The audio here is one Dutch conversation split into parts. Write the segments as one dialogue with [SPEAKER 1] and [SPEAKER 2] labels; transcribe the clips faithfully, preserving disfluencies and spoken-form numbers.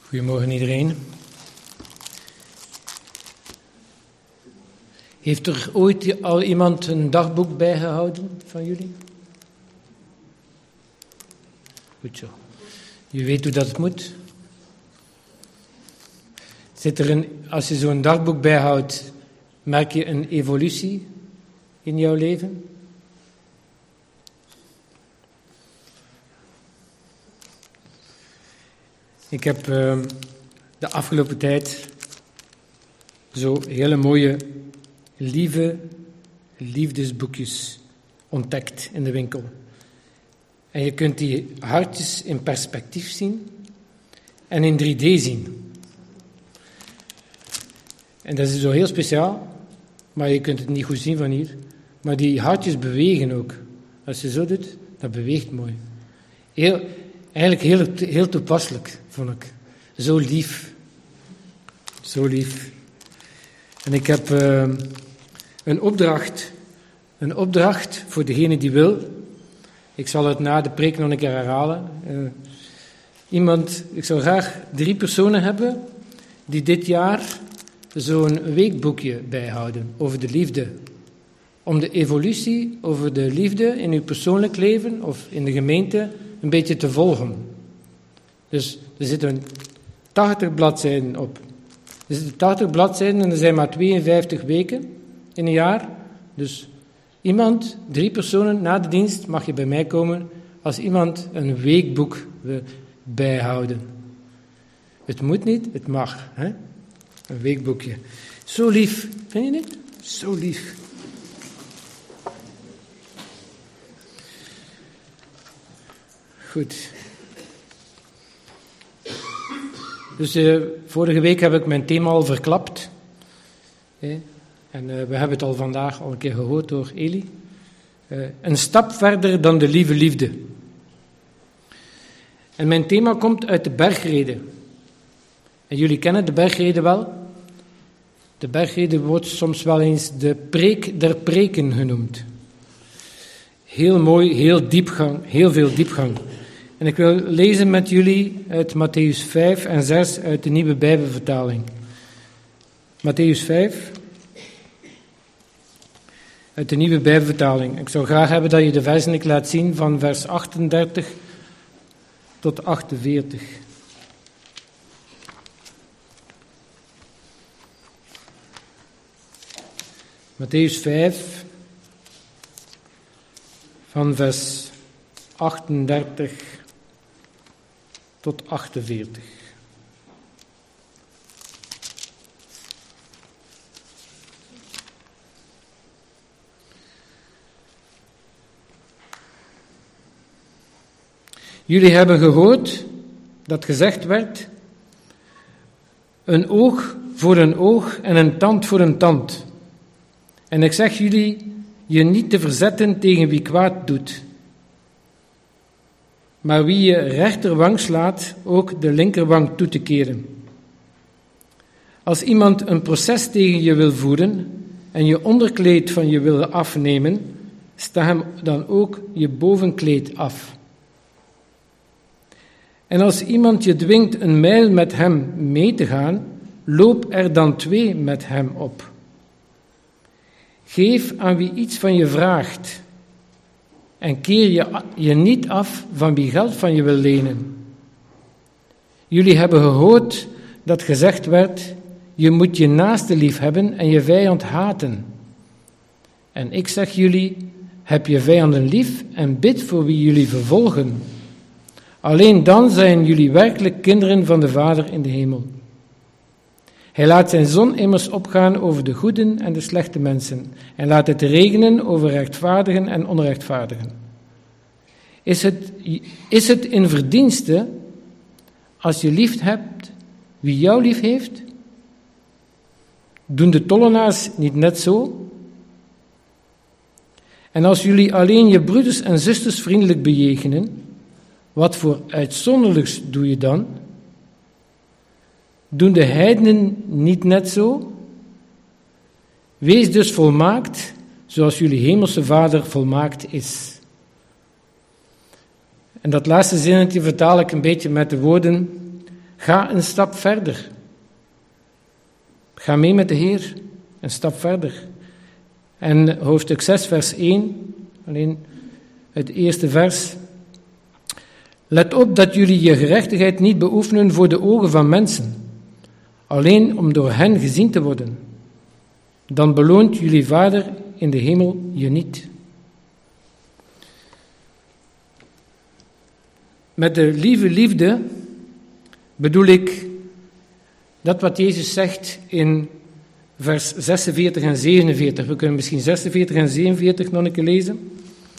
[SPEAKER 1] Goedemorgen iedereen. Heeft er ooit al iemand een dagboek bijgehouden van jullie? Goed zo. Je weet hoe dat moet. Zit er een, als je zo'n dagboek bijhoudt, merk je een evolutie in jouw leven? Ik heb uh, de afgelopen tijd zo hele mooie, lieve liefdesboekjes ontdekt in de winkel. En je kunt die hartjes in perspectief zien en in drie D zien. En dat is zo heel speciaal, maar je kunt het niet goed zien van hier. Maar die hartjes bewegen ook. Als je zo doet, dat beweegt mooi. Heel, eigenlijk heel, heel toepasselijk, vond ik. Zo lief. Zo lief. En ik heb uh, een opdracht. Een opdracht voor degene die wil. Ik zal het na de preek nog een keer herhalen. Uh, iemand, ik zou graag drie personen hebben die dit jaar zo'n weekboekje bijhouden over de liefde. Om de evolutie over de liefde in uw persoonlijk leven of in de gemeente een beetje te volgen. Dus er zitten tachtig bladzijden op. Er zitten tachtig bladzijden en er zijn maar tweeënvijftig weken in een jaar. Dus iemand, drie personen na de dienst mag je bij mij komen als iemand een weekboek wil bijhouden. Het moet niet, het mag. Hè? Een weekboekje. Zo lief, vind je niet? Zo lief. Goed. Dus uh, vorige week heb ik mijn thema al verklapt. Eh, en uh, we hebben het al vandaag al een keer gehoord door Eli. Uh, een stap verder dan de lieve liefde. En mijn thema komt uit de bergrede. En jullie kennen de bergrede wel. De bergrede wordt soms wel eens de preek der preken genoemd. Heel mooi, heel diepgang, heel veel diepgang. En ik wil lezen met jullie uit Mattheüs vijf en zes uit de Nieuwe Bijbelvertaling. Mattheüs vijf uit de Nieuwe Bijbelvertaling. Ik zou graag hebben dat je de versen ik laat zien van vers achtendertig tot achtenveertig. Mattheüs vijf van vers achtendertig tot achtenveertig. Jullie hebben gehoord dat gezegd werd: een oog voor een oog en een tand voor een tand. En ik zeg jullie je niet te verzetten tegen wie kwaad doet. Maar wie je rechterwang slaat, ook de linkerwang toe te keren. Als iemand een proces tegen je wil voeren en je onderkleed van je wil afnemen, sta hem dan ook je bovenkleed af. En als iemand je dwingt een mijl met hem mee te gaan, loop er dan twee met hem op. Geef aan wie iets van je vraagt en keer je, je niet af van wie geld van je wil lenen. Jullie hebben gehoord dat gezegd werd: je moet je naaste lief hebben en je vijand haten. En ik zeg jullie: heb je vijanden lief en bid voor wie jullie vervolgen. Alleen dan zijn jullie werkelijk kinderen van de Vader in de hemel. Hij laat zijn zon immers opgaan over de goeden en de slechte mensen en laat het regenen over rechtvaardigen en onrechtvaardigen. Is het, is het in verdienste als je lief hebt wie jou lief heeft? Doen de tollenaars niet net zo? En als jullie alleen je broeders en zusters vriendelijk bejegenen, wat voor uitzonderlijks doe je dan? Doen de heidenen niet net zo? Wees dus volmaakt, zoals jullie hemelse Vader volmaakt is. En dat laatste zinnetje vertaal ik een beetje met de woorden: Ga een stap verder. Ga mee met de Heer, een stap verder. En hoofdstuk zes, vers één, alleen het eerste vers. Let op dat jullie je gerechtigheid niet beoefenen voor de ogen van mensen, alleen om door hen gezien te worden. Dan beloont jullie Vader in de hemel je niet. Met de lieve liefde bedoel ik dat wat Jezus zegt in vers zesenveertig en zevenenveertig. We kunnen misschien zesenveertig en zevenenveertig nog een keer lezen.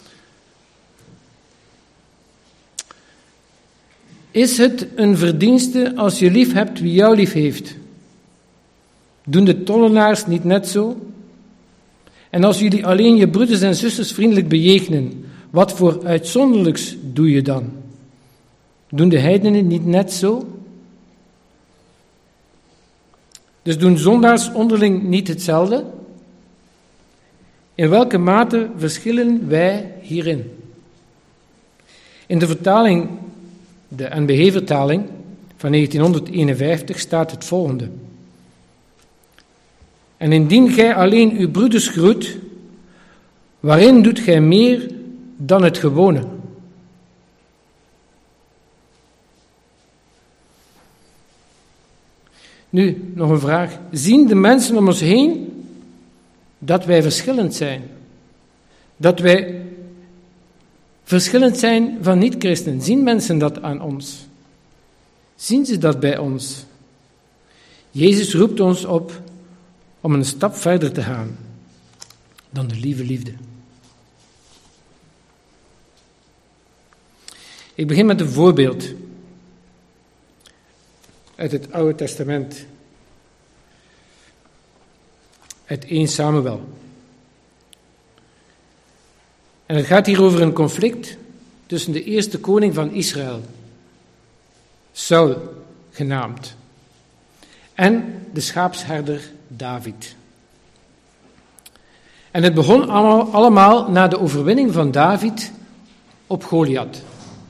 [SPEAKER 1] Is het een verdienste als je lief hebt wie jou lief heeft? Doen de tollenaars niet net zo? En als jullie alleen je broeders en zusters vriendelijk bejegenen, wat voor uitzonderlijks doe je dan? Doen de heidenen niet net zo? Dus doen zondaars onderling niet hetzelfde? In welke mate verschillen wij hierin? In de vertaling, de N B G-vertaling van negentienhonderdeenenvijftig staat het volgende. En indien gij alleen uw broeders groet, waarin doet gij meer dan het gewone? Nu, nog een vraag. Zien de mensen om ons heen dat wij verschillend zijn? Dat wij verschillend zijn van niet-christenen? Zien mensen dat aan ons? Zien ze dat bij ons? Jezus roept ons op om een stap verder te gaan dan de lieve liefde. Ik begin met een voorbeeld uit het Oude Testament, uit eerste Samuel. En het gaat hier over een conflict tussen de eerste koning van Israël, Saul genaamd, en de schaapsherder David. En het begon allemaal, allemaal na de overwinning van David op Goliath.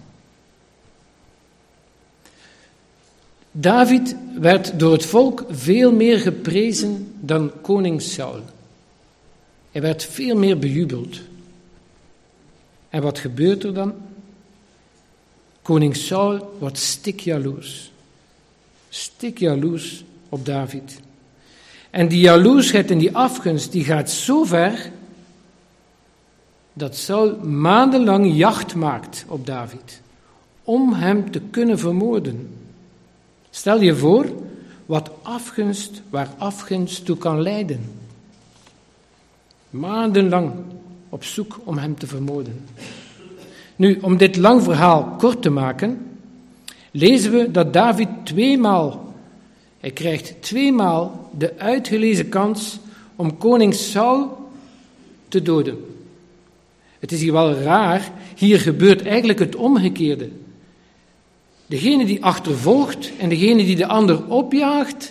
[SPEAKER 1] David werd door het volk veel meer geprezen dan koning Saul. Hij werd veel meer bejubeld. En wat gebeurt er dan? Koning Saul wordt stikjaloers. Stikjaloers op David. En die jaloersheid en die afgunst die gaat zo ver dat Saul maandenlang jacht maakt op David om hem te kunnen vermoorden. Stel je voor wat afgunst, waar afgunst toe kan leiden. Maandenlang op zoek om hem te vermoorden. Nu, om dit lang verhaal kort te maken, lezen we dat David tweemaal, hij krijgt tweemaal de uitgelezen kans om koning Saul te doden. Het is hier wel raar, hier gebeurt eigenlijk het omgekeerde. Degene die achtervolgt en degene die de ander opjaagt,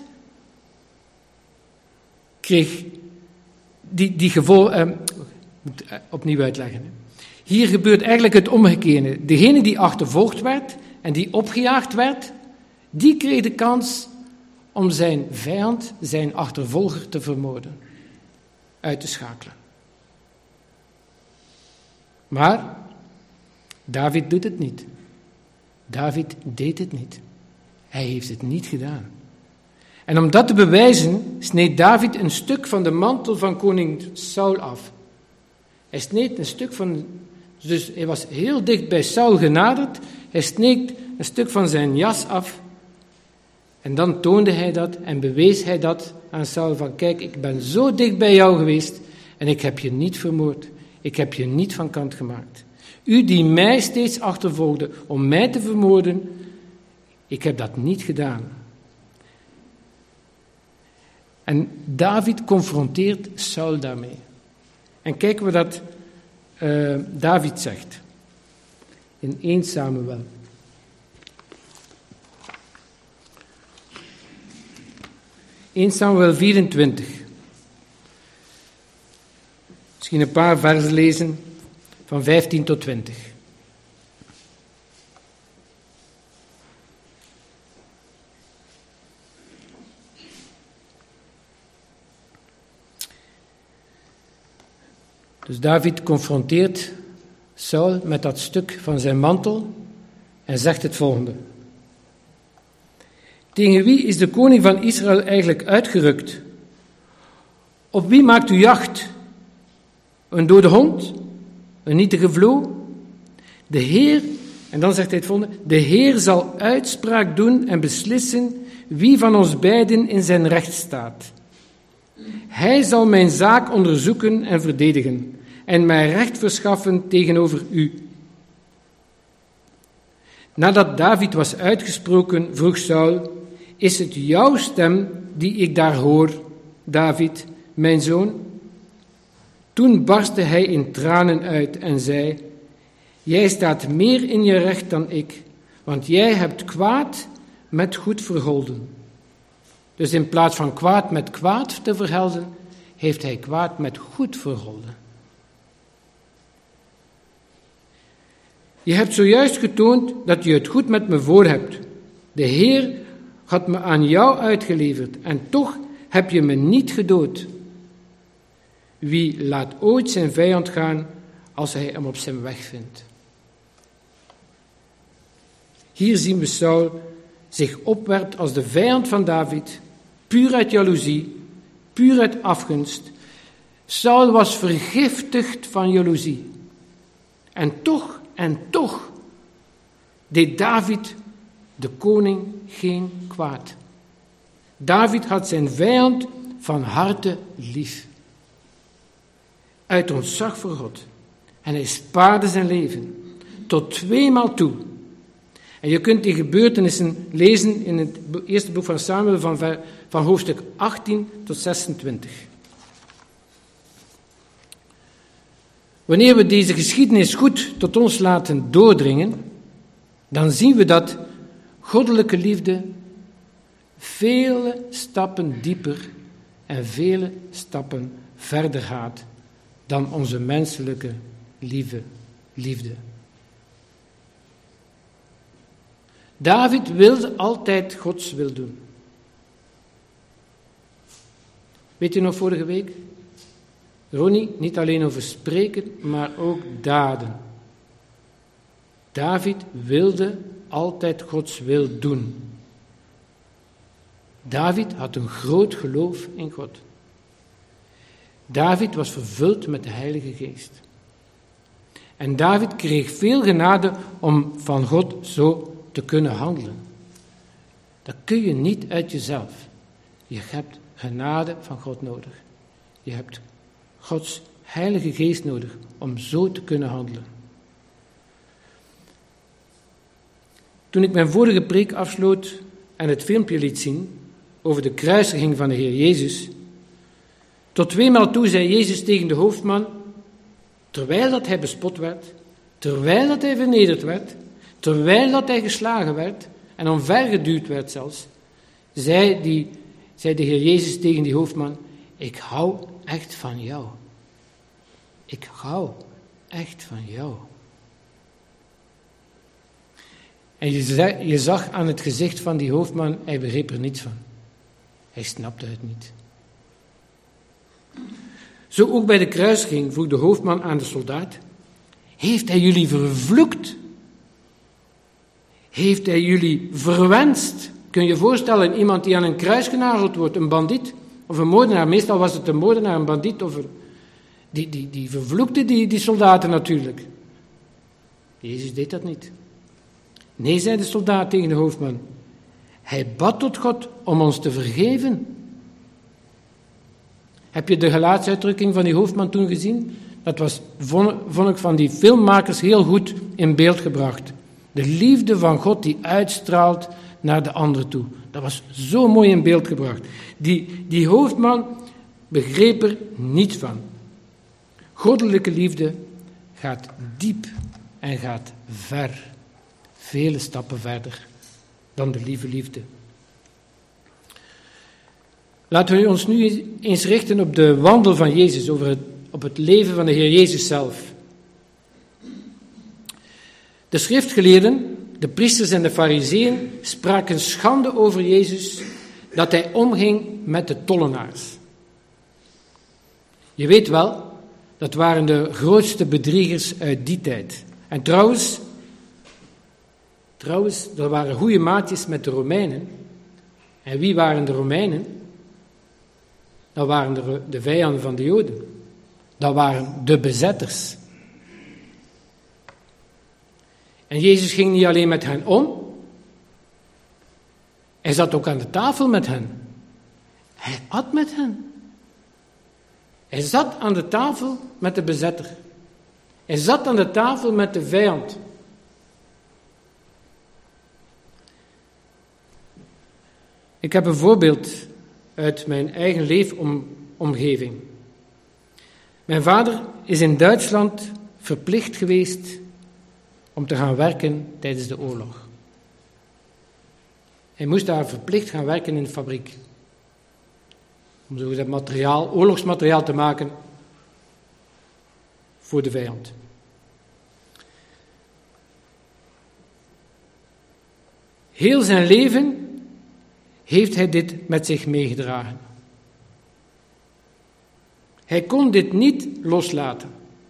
[SPEAKER 1] kreeg die, die gevolg... Eh, moet opnieuw uitleggen. Hier gebeurt eigenlijk het omgekeerde. Degene die achtervolgd werd en die opgejaagd werd, die kreeg de kans om zijn vijand, zijn achtervolger te vermoorden, uit te schakelen. Maar David doet het niet. David deed het niet. Hij heeft het niet gedaan. En om dat te bewijzen, sneed David een stuk van de mantel van koning Saul af. Hij sneed een stuk van... Dus hij was heel dicht bij Saul genaderd. Hij sneed een stuk van zijn jas af. En dan toonde hij dat en bewees hij dat aan Saul van... Kijk, ik ben zo dicht bij jou geweest en ik heb je niet vermoord. Ik heb je niet van kant gemaakt. U die mij steeds achtervolgde om mij te vermoorden, ik heb dat niet gedaan. En David confronteert Saul daarmee. En kijken we dat uh, David zegt. In eerste Samuel. eerste Samuel vierentwintig. Misschien een paar versen lezen van vijftien tot twintig. Dus David confronteert Saul met dat stuk van zijn mantel en zegt het volgende. Tegen wie is de koning van Israël eigenlijk uitgerukt? Op wie maakt u jacht? Een dode hond? Een nietige vloo? De Heer, en dan zegt hij het volgende, de Heer zal uitspraak doen en beslissen wie van ons beiden in zijn recht staat. Hij zal mijn zaak onderzoeken en verdedigen en mij recht verschaffen tegenover u. Nadat David was uitgesproken, vroeg Saul, is het jouw stem die ik daar hoor, David, mijn zoon? Toen barstte hij in tranen uit en zei, jij staat meer in je recht dan ik, want jij hebt kwaad met goed vergolden. Dus in plaats van kwaad met kwaad te vergelden, heeft hij kwaad met goed vergolden. Je hebt zojuist getoond dat je het goed met me voor hebt. De Heer had me aan jou uitgeleverd en toch heb je me niet gedood. Wie laat ooit zijn vijand gaan als hij hem op zijn weg vindt? Hier zien we Saul zich opwerpt als de vijand van David, puur uit jaloezie, puur uit afgunst. Saul was vergiftigd van jaloezie. En toch, en toch, deed David, de koning, geen kwaad. David had zijn vijand van harte lief. Uit ontzag voor God. En hij spaarde zijn leven. Tot tweemaal toe. En je kunt die gebeurtenissen lezen in het eerste boek van Samuel van, van hoofdstuk achttien tot zesentwintig. Wanneer we deze geschiedenis goed tot ons laten doordringen, dan zien we dat goddelijke liefde vele stappen dieper en vele stappen verder gaat dan onze menselijke lieve liefde. David wilde altijd Gods wil doen. Weet je nog vorige week? Ronnie, niet alleen over spreken, maar ook daden. David wilde altijd Gods wil doen. David had een groot geloof in God. David was vervuld met de Heilige Geest. En David kreeg veel genade om van God zo te kunnen handelen. Dat kun je niet uit jezelf. Je hebt genade van God nodig. Je hebt Gods Heilige Geest nodig om zo te kunnen handelen. Toen ik mijn vorige preek afsloot en het filmpje liet zien over de kruisiging van de Heer Jezus, tot tweemaal toe zei Jezus tegen de hoofdman, terwijl dat hij bespot werd, terwijl dat hij vernederd werd, terwijl dat hij geslagen werd en omvergeduwd werd zelfs, zei, die, zei de Heer Jezus tegen die hoofdman, ik hou echt van jou. Ik hou echt van jou. En je, je zag aan het gezicht van die hoofdman, hij begreep er niets van. Hij snapte het niet. Zo ook bij de kruisiging vroeg de hoofdman aan de soldaat, heeft hij jullie vervloekt? Heeft hij jullie verwenst? Kun je je voorstellen, iemand die aan een kruis genageld wordt, een bandiet of een moordenaar, meestal was het een moordenaar, een bandiet, of een, die, die, die vervloekte die, die soldaten natuurlijk. Jezus deed dat niet. Nee, zei de soldaat tegen de hoofdman, hij bad tot God om ons te vergeven. Heb je de gelaatsuitdrukking van die hoofdman toen gezien? Dat was, vond ik van die filmmakers heel goed in beeld gebracht. De liefde van God die uitstraalt naar de ander toe. Dat was zo mooi in beeld gebracht. Die, die hoofdman begreep er niets van. Goddelijke liefde gaat diep en gaat ver. Vele stappen verder dan de lieve liefde. Laten we ons nu eens richten op de wandel van Jezus, over het, op het leven van de Heer Jezus zelf. De schriftgeleerden, de priesters en de farizeeën spraken schande over Jezus dat hij omging met de tollenaars. Je weet wel, Dat waren de grootste bedriegers uit die tijd. En trouwens, trouwens, dat waren goede maatjes met de Romeinen. En wie waren de Romeinen? Dat waren de, de vijanden van de Joden. Dat waren de bezetters. En Jezus ging niet alleen met hen om, hij zat ook aan de tafel met hen. Hij at met hen. Hij zat aan de tafel met de bezetter. Hij zat aan de tafel met de vijand. Ik heb een voorbeeld uit mijn eigen leefomgeving. Mijn vader is in Duitsland verplicht geweest om te gaan werken tijdens de oorlog. Hij moest daar verplicht gaan werken in de fabriek. Om zo dat materiaal, oorlogsmateriaal te maken voor de vijand. Heel zijn leven heeft hij dit met zich meegedragen. Hij kon dit niet loslaten.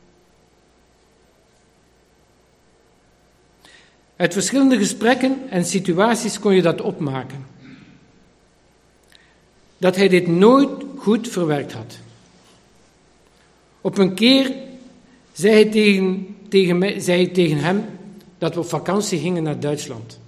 [SPEAKER 1] Uit verschillende gesprekken en situaties kon je dat opmaken. Dat hij dit nooit goed verwerkt had. Op een keer zei hij tegen, tegen, mij, zei hij tegen hem dat we op vakantie gingen naar Duitsland.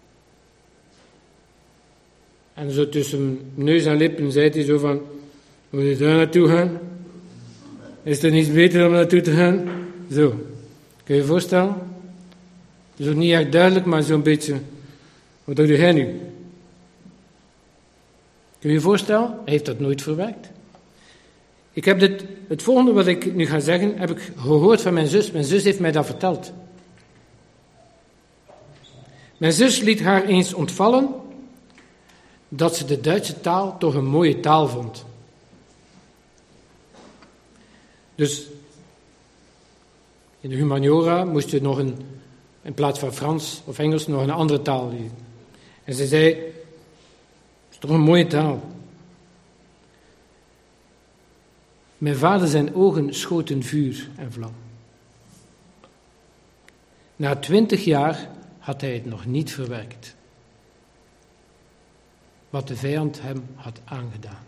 [SPEAKER 1] En zo tussen neus en lippen zei hij zo van, moet je daar naartoe gaan? Is er niets beter om naartoe te gaan? Zo, kun je je voorstellen? Dat is ook niet echt duidelijk, maar zo'n beetje, wat doe jij nu? Kun je je voorstellen? Hij heeft dat nooit verwerkt. Ik heb dit, het volgende wat ik nu ga zeggen, heb ik gehoord van mijn zus. Mijn zus heeft mij dat verteld. Mijn zus liet haar eens ontvallen dat ze de Duitse taal toch een mooie taal vond. Dus in de humaniora moest je nog een, in plaats van Frans of Engels nog een andere taal leren. En ze zei, het is toch een mooie taal. Mijn vader zijn ogen schoten vuur en vlam. Na twintig jaar had hij het nog niet verwerkt. Wat de vijand hem had aangedaan.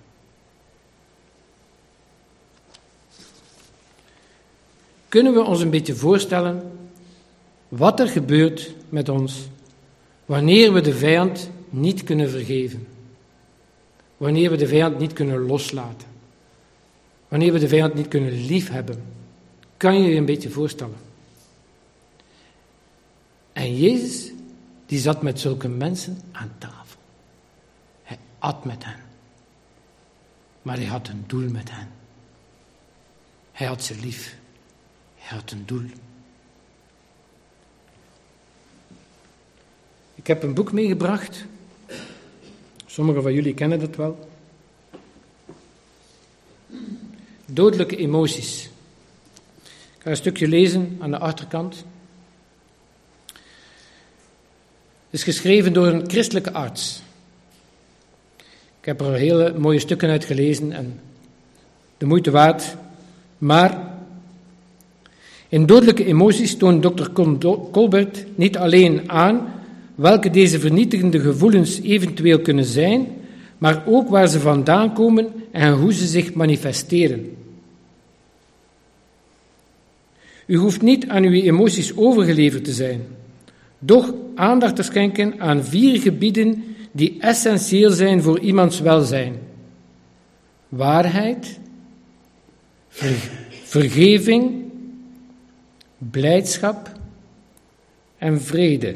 [SPEAKER 1] Kunnen we ons een beetje voorstellen wat er gebeurt met ons wanneer we de vijand niet kunnen vergeven? Wanneer we de vijand niet kunnen loslaten? Wanneer we de vijand niet kunnen liefhebben? Kan je je een beetje voorstellen? En Jezus, die zat met zulke mensen aan tafel. Hij at met hen. Maar hij had een doel met hen. Hij had ze lief. Hij had een doel. Ik heb een boek meegebracht. Sommigen van jullie kennen dat wel. Dodelijke emoties. Ik ga een stukje lezen aan de achterkant. Het is geschreven door een christelijke arts. Ik heb er hele mooie stukken uit gelezen en de moeite waard. Maar in Dodelijke emoties toont dokter Colbert niet alleen aan welke deze vernietigende gevoelens eventueel kunnen zijn, maar ook waar ze vandaan komen en hoe ze zich manifesteren. U hoeft niet aan uw emoties overgeleverd te zijn, doch aandacht te schenken aan vier gebieden die essentieel zijn voor iemands welzijn. Waarheid, ver- vergeving, blijdschap en vrede.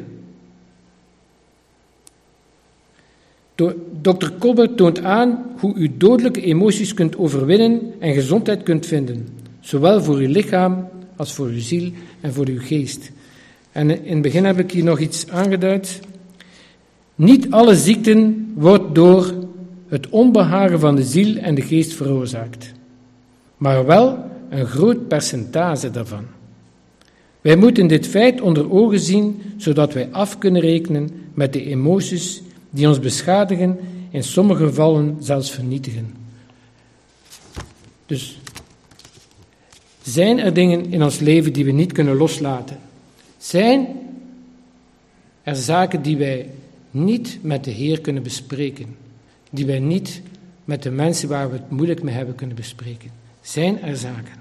[SPEAKER 1] dokter Colbert toont aan hoe u dodelijke emoties kunt overwinnen en gezondheid kunt vinden, zowel voor uw lichaam als voor uw ziel en voor uw geest. En in het begin heb ik hier nog iets aangeduid. Niet alle ziekten wordt door het onbehagen van de ziel en de geest veroorzaakt, maar wel een groot percentage daarvan. Wij moeten dit feit onder ogen zien, zodat wij af kunnen rekenen met de emoties die ons beschadigen, in sommige gevallen zelfs vernietigen. Dus Zijn er dingen in ons leven die we niet kunnen loslaten? Zijn er zaken die wij niet met de Heer kunnen bespreken? Die wij niet met de mensen waar we het moeilijk mee hebben kunnen bespreken? Zijn er zaken?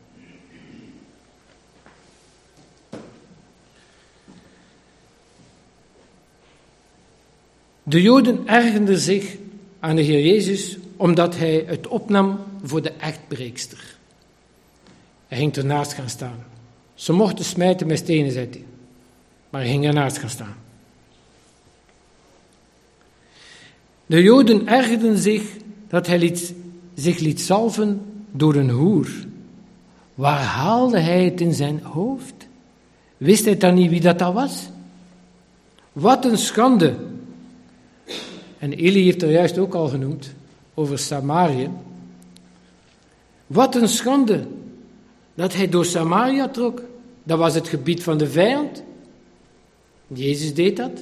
[SPEAKER 1] De Joden ergerden zich aan de Heer Jezus omdat hij het opnam voor de echtbreekster. Hij ging ernaast gaan staan. Ze mochten smijten met stenen, zei hij. Maar hij ging ernaast gaan staan. De Joden ergerden zich dat hij liet, zich liet zalven door een hoer. Waar haalde hij het in zijn hoofd? Wist hij dan niet wie dat, dat was? Wat een schande! En Eli heeft er juist ook al genoemd, over Samarië. Wat een schande dat hij door Samaria trok. Dat was het gebied van de vijand. Jezus deed dat.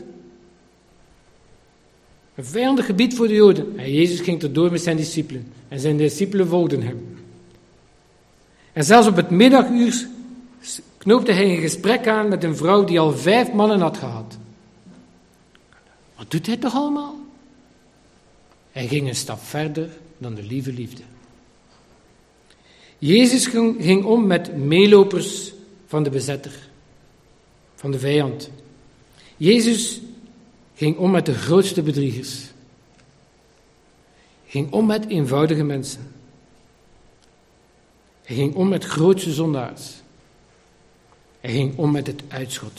[SPEAKER 1] Een vijandig gebied voor de Joden. En Jezus ging erdoor met zijn discipelen. En zijn discipelen volgden hem. En zelfs op het middaguur knoopte hij een gesprek aan met een vrouw die al vijf mannen had gehad. Wat doet hij toch allemaal? Hij ging een stap verder dan de lieve liefde. Jezus ging om met meelopers van de bezetter, van de vijand. Jezus ging om met de grootste bedriegers. Ging om met eenvoudige mensen. Hij ging om met grootste zondaars. Hij ging om met het uitschot.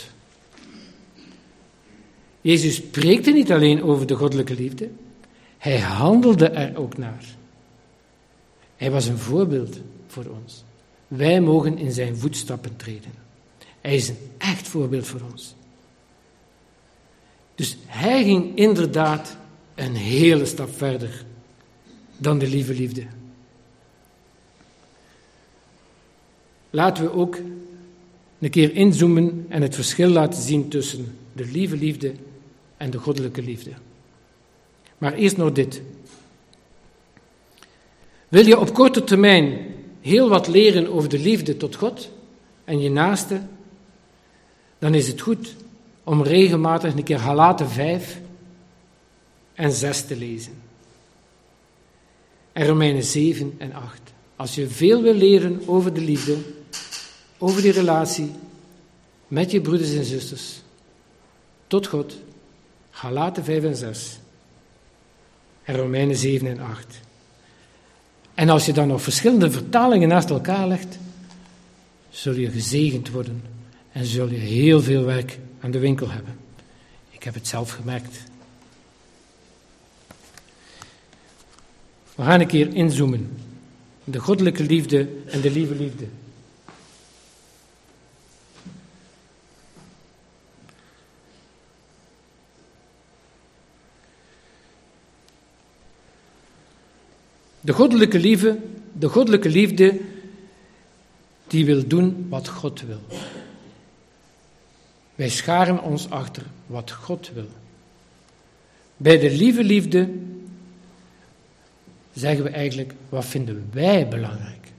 [SPEAKER 1] Jezus preekte niet alleen over de goddelijke liefde, hij handelde er ook naar. Hij was een voorbeeld voor ons. Wij mogen in zijn voetstappen treden. Hij is een echt voorbeeld voor ons. Dus hij ging inderdaad een hele stap verder dan de lieve liefde. Laten we ook een keer inzoomen en het verschil laten zien tussen de lieve liefde en de goddelijke liefde. Maar eerst nog dit. Wil je op korte termijn heel wat leren over de liefde tot God en je naaste, dan is het goed om regelmatig een keer Galaten vijf en zes te lezen. En Romeinen zeven en acht. Als je veel wil leren over de liefde, over die relatie met je broeders en zusters, tot God, Galaten vijf en zes. En Romeinen zeven en acht. En als je dan nog verschillende vertalingen naast elkaar legt, zul je gezegend worden en zul je heel veel werk aan de winkel hebben. Ik heb het zelf gemerkt. We gaan een keer inzoomen. De goddelijke liefde en de lieve liefde. De goddelijke liefde, de goddelijke liefde, die wil doen wat God wil. Wij scharen ons achter wat God wil. Bij de lieve liefde zeggen we eigenlijk, wat vinden wij belangrijk?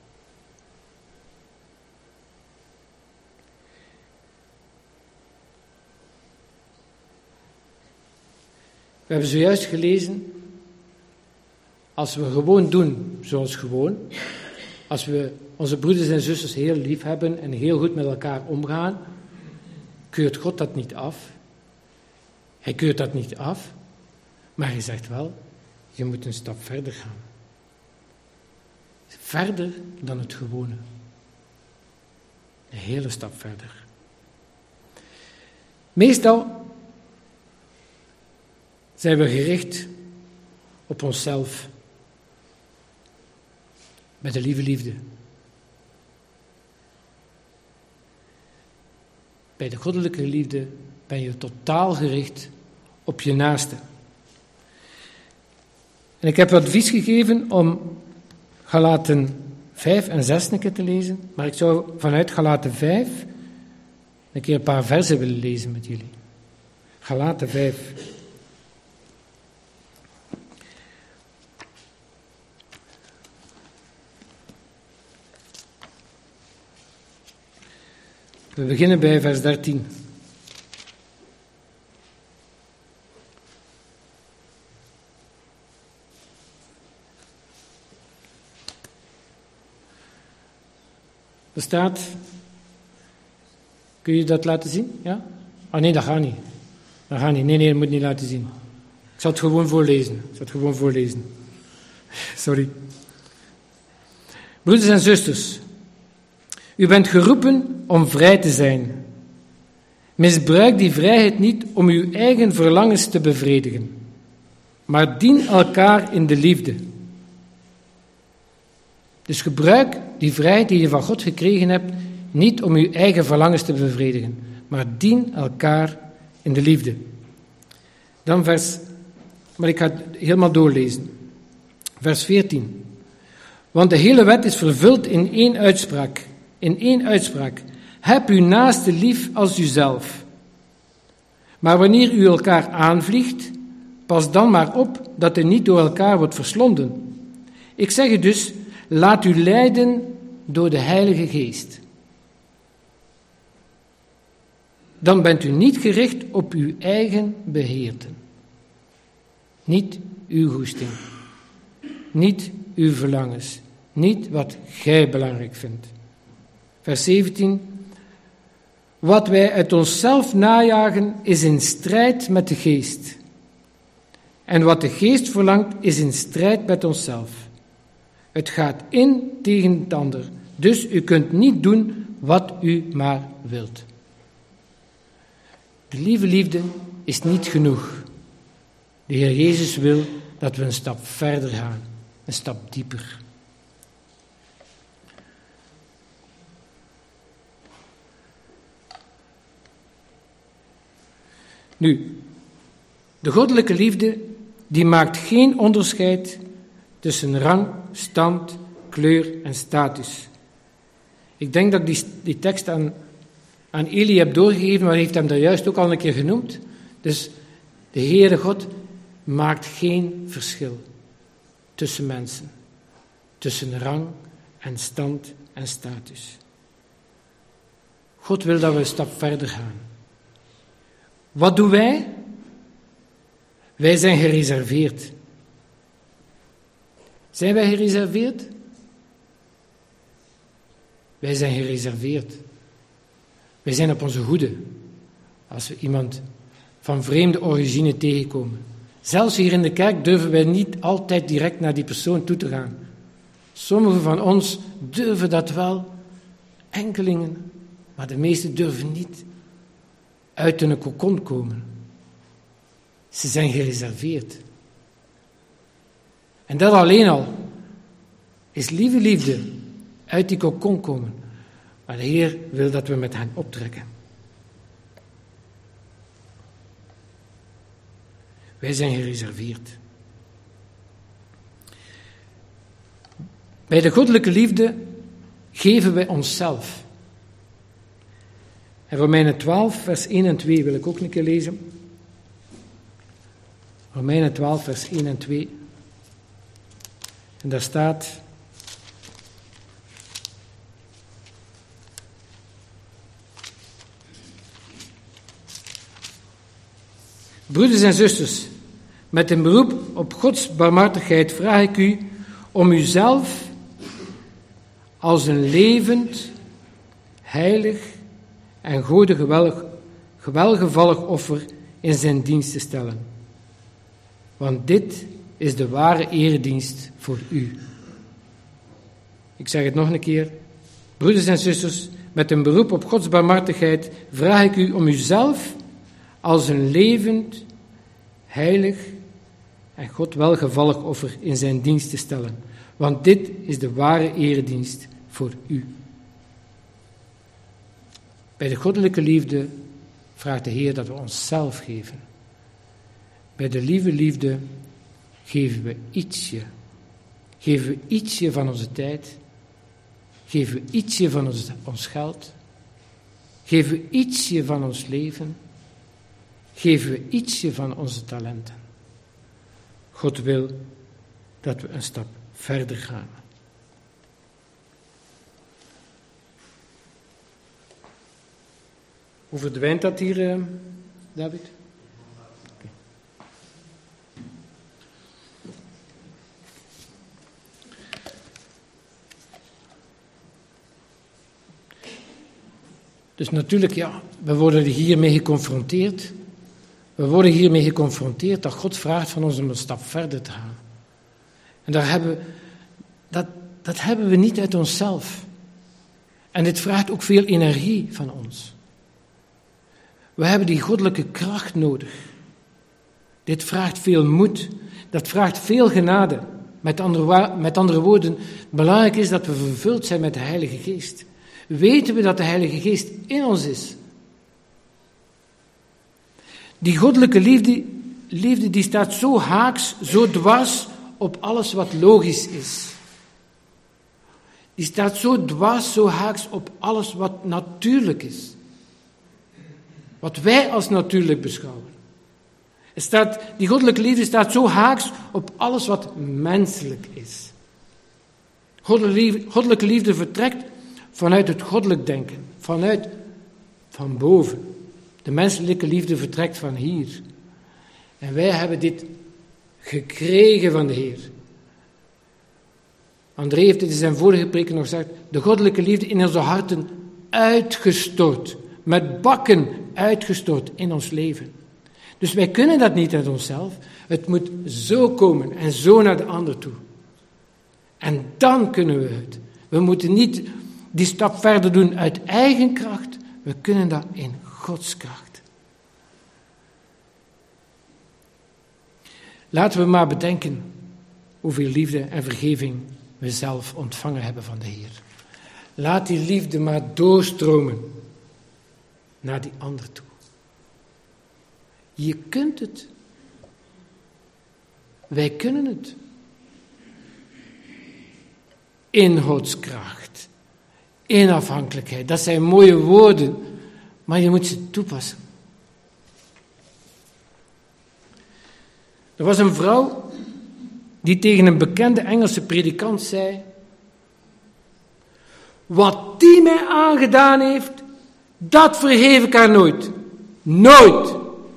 [SPEAKER 1] We hebben zojuist gelezen, als we gewoon doen zoals gewoon, als we onze broeders en zusters heel lief hebben en heel goed met elkaar omgaan, keurt God dat niet af. Hij keurt dat niet af, maar hij zegt wel, je moet een stap verder gaan. Verder dan het gewone. Een hele stap verder. Meestal zijn we gericht op onszelf. Met de lieve liefde. Bij de goddelijke liefde ben je totaal gericht op je naaste. En ik heb advies gegeven om Galaten vijf en zes een keer te lezen, maar ik zou vanuit Galaten vijf een keer een paar versen willen lezen met jullie. Galaten vijf. We beginnen bij vers dertien. Er staat, kun je dat laten zien? Ja? Ah nee, dat gaat niet. Dat gaat niet. Nee, nee, dat moet niet laten zien. Ik zal het gewoon voorlezen. Ik zal het gewoon voorlezen. Sorry. Broeders en zusters, u bent geroepen om vrij te zijn. Misbruik die vrijheid niet om uw eigen verlangens te bevredigen, maar dien elkaar in de liefde. Dus gebruik die vrijheid die je van God gekregen hebt, niet om uw eigen verlangens te bevredigen, maar dien elkaar in de liefde. Dan vers, maar ik ga het helemaal doorlezen. Vers veertien. Want de hele wet is vervuld in één uitspraak. In één uitspraak. Heb uw naaste lief als uzelf. Maar wanneer u elkaar aanvliegt, pas dan maar op dat u niet door elkaar wordt verslonden. Ik zeg u dus, laat u leiden door de Heilige Geest. Dan bent u niet gericht op uw eigen begeerten. Niet uw goesting. Niet uw verlangens. Niet wat gij belangrijk vindt. Vers zeventien. Wat wij uit onszelf najagen is in strijd met de geest. En wat de geest verlangt is in strijd met onszelf. Het gaat in tegen het ander. Dus u kunt niet doen wat u maar wilt. De lieve liefde is niet genoeg. De Heer Jezus wil dat we een stap verder gaan. Een stap dieper. Nu, de goddelijke liefde, die maakt geen onderscheid tussen rang, stand, kleur en status. Ik denk dat ik die, die tekst aan, aan Eli heb doorgegeven, maar hij heeft hem daar juist ook al een keer genoemd. Dus de Heere God maakt geen verschil tussen mensen, tussen rang en stand en status. God wil dat we een stap verder gaan. Wat doen wij? Wij zijn gereserveerd. Zijn wij gereserveerd? Wij zijn gereserveerd. Wij zijn op onze hoede als we iemand van vreemde origine tegenkomen. Zelfs hier in de kerk durven wij niet altijd direct naar die persoon toe te gaan. Sommigen van ons durven dat wel, enkelingen, maar de meesten durven niet uit een kokon komen. Ze zijn gereserveerd. En dat alleen al is lieve liefde uit die kokon komen. Maar de Heer wil dat we met hen optrekken. Wij zijn gereserveerd. Bij de goddelijke liefde geven wij onszelf. En Romeinen twaalf, vers één en twee wil ik ook een keer lezen. Romeinen twaalf, vers één en twee. En daar staat: Broeders en zusters, met een beroep op Gods barmhartigheid vraag ik u om uzelf als een levend, heilig en Gode geweldig, gewelgevallig offer in zijn dienst te stellen. Want dit is de ware eredienst voor u. Ik zeg het nog een keer. Broeders en zusters, met een beroep op Gods barmhartigheid vraag ik u om uzelf als een levend, heilig en God welgevallig offer in zijn dienst te stellen. Want dit is de ware eredienst voor u. Bij de goddelijke liefde vraagt de Heer dat we onszelf geven. Bij de lieve liefde geven we ietsje. Geven we ietsje van onze tijd. Geven we ietsje van ons, ons geld. Geven we ietsje van ons leven. Geven we ietsje van onze talenten. God wil dat we een stap verder gaan. Hoe verdwijnt dat hier, uh, David? Okay. Dus natuurlijk, ja, we worden hiermee geconfronteerd. We worden hiermee geconfronteerd dat God vraagt van ons om een stap verder te gaan. En daar hebben, dat, dat hebben we niet uit onszelf. En dit vraagt ook veel energie van ons. We hebben die goddelijke kracht nodig. Dit vraagt veel moed. Dat vraagt veel genade. Met andere, met andere woorden, belangrijk is dat we vervuld zijn met de Heilige Geest. Weten we dat de Heilige Geest in ons is? Die goddelijke liefde, liefde die staat zo haaks, zo dwars op alles wat logisch is. Die staat zo dwars, zo haaks op alles wat natuurlijk is. Wat wij als natuurlijk beschouwen. Het staat, die goddelijke liefde staat zo haaks op alles wat menselijk is. Goddelijke liefde, goddelijke liefde vertrekt vanuit het goddelijk denken, vanuit, van boven. De menselijke liefde vertrekt van hier. En wij hebben dit gekregen van de Heer. André heeft het in zijn vorige preken nog gezegd, de goddelijke liefde in onze harten uitgestort, met bakken uitgestort in ons leven. Dus wij kunnen dat niet uit onszelf. Het moet zo komen en zo naar de ander toe. En dan kunnen we het. We moeten niet die stap verder doen uit eigen kracht. We kunnen dat in Gods kracht. Laten we maar bedenken hoeveel liefde en vergeving we zelf ontvangen hebben van de Heer. Laat die liefde maar doorstromen naar die ander toe. Je kunt het. Wij kunnen het. In Gods kracht. In afhankelijkheid. Dat zijn mooie woorden, maar je moet ze toepassen. Er was een vrouw die tegen een bekende Engelse predikant zei: wat die mij aangedaan heeft, dat vergeef ik haar nooit. Nooit.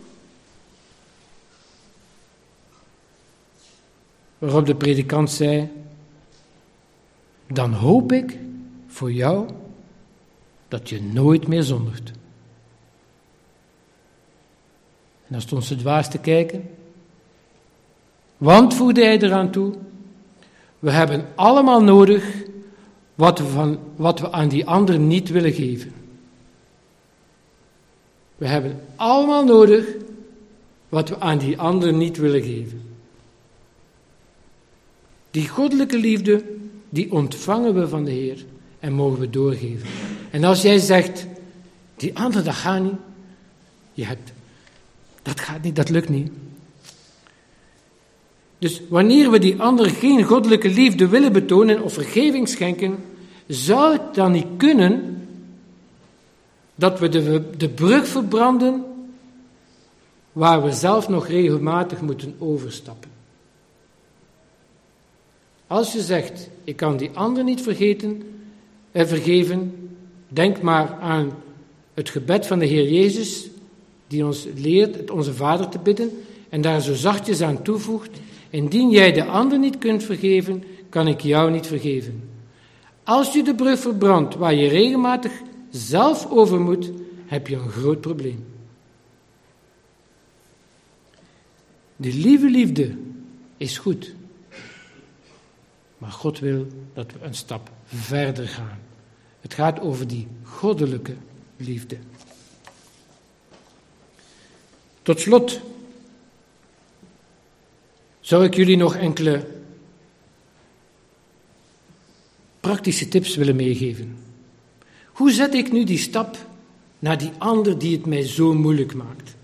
[SPEAKER 1] Waarop de predikant zei: dan hoop ik voor jou dat je nooit meer zondigt. En dan stond ze dwaas te kijken. Want, voegde hij eraan toe, we hebben allemaal nodig wat we, van, wat we aan die ander niet willen geven. We hebben allemaal nodig wat we aan die ander niet willen geven. Die goddelijke liefde, die ontvangen we van de Heer en mogen we doorgeven. En als jij zegt, die ander, dat gaat niet. Je hebt, dat gaat niet, dat lukt niet. Dus wanneer we die ander geen goddelijke liefde willen betonen of vergeving schenken, zou het dan niet kunnen dat we de, de brug verbranden waar we zelf nog regelmatig moeten overstappen. Als je zegt, ik kan die ander niet vergeten en vergeven, denk maar aan het gebed van de Heer Jezus, die ons leert het onze Vader te bidden, en daar zo zachtjes aan toevoegt: indien jij de ander niet kunt vergeven, kan ik jou niet vergeven. Als je de brug verbrandt waar je regelmatig zelf over moet, heb je een groot probleem. De lieve liefde is goed. Maar God wil dat we een stap verder gaan. Het gaat over die goddelijke liefde. Tot slot zou ik jullie nog enkele praktische tips willen meegeven. Hoe zet ik nu die stap naar die ander die het mij zo moeilijk maakt?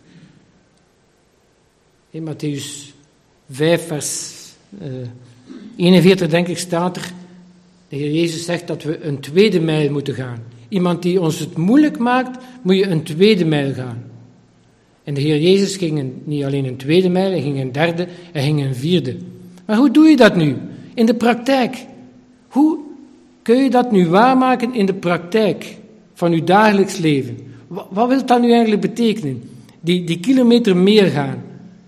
[SPEAKER 1] In Mattheüs vijf, vers uh, eenenveertig, denk ik, staat er: de Heer Jezus zegt dat we een tweede mijl moeten gaan. Iemand die ons het moeilijk maakt, moet je een tweede mijl gaan. En de Heer Jezus ging een, niet alleen een tweede mijl, hij ging een derde, hij ging een vierde. Maar hoe doe je dat nu? In de praktijk. Hoe kun je dat nu waarmaken in de praktijk van uw dagelijks leven? Wat, wat wil dat nu eigenlijk betekenen? Die, die kilometer meer gaan.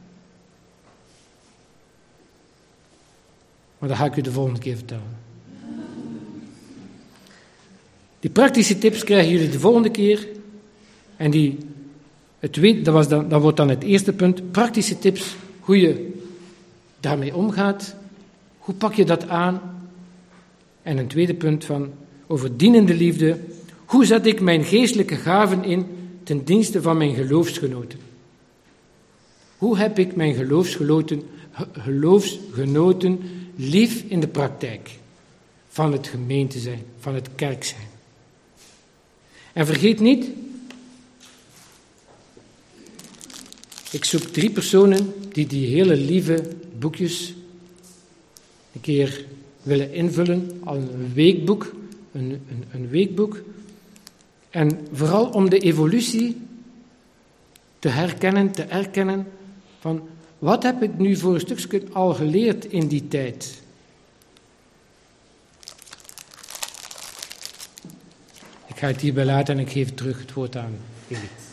[SPEAKER 1] Maar dat ga ik u de volgende keer vertellen. Die praktische tips krijgen jullie de volgende keer. En die, het weet, dat, was dan, dat wordt dan het eerste punt. Praktische tips, hoe je daarmee omgaat. Hoe pak je dat aan? En een tweede punt van over dienende liefde. Hoe zet ik mijn geestelijke gaven in ten dienste van mijn geloofsgenoten? Hoe heb ik mijn geloofsgenoten, geloofsgenoten lief in de praktijk van het gemeente zijn, van het kerk zijn? En vergeet niet, ik zoek drie personen die die hele lieve boekjes een keer willen invullen, al een weekboek, een, een, een weekboek. En vooral om de evolutie te herkennen, te erkennen van wat heb ik nu voor een stukje al geleerd in die tijd. Ik ga het hierbij laten en ik geef terug het woord aan Elie.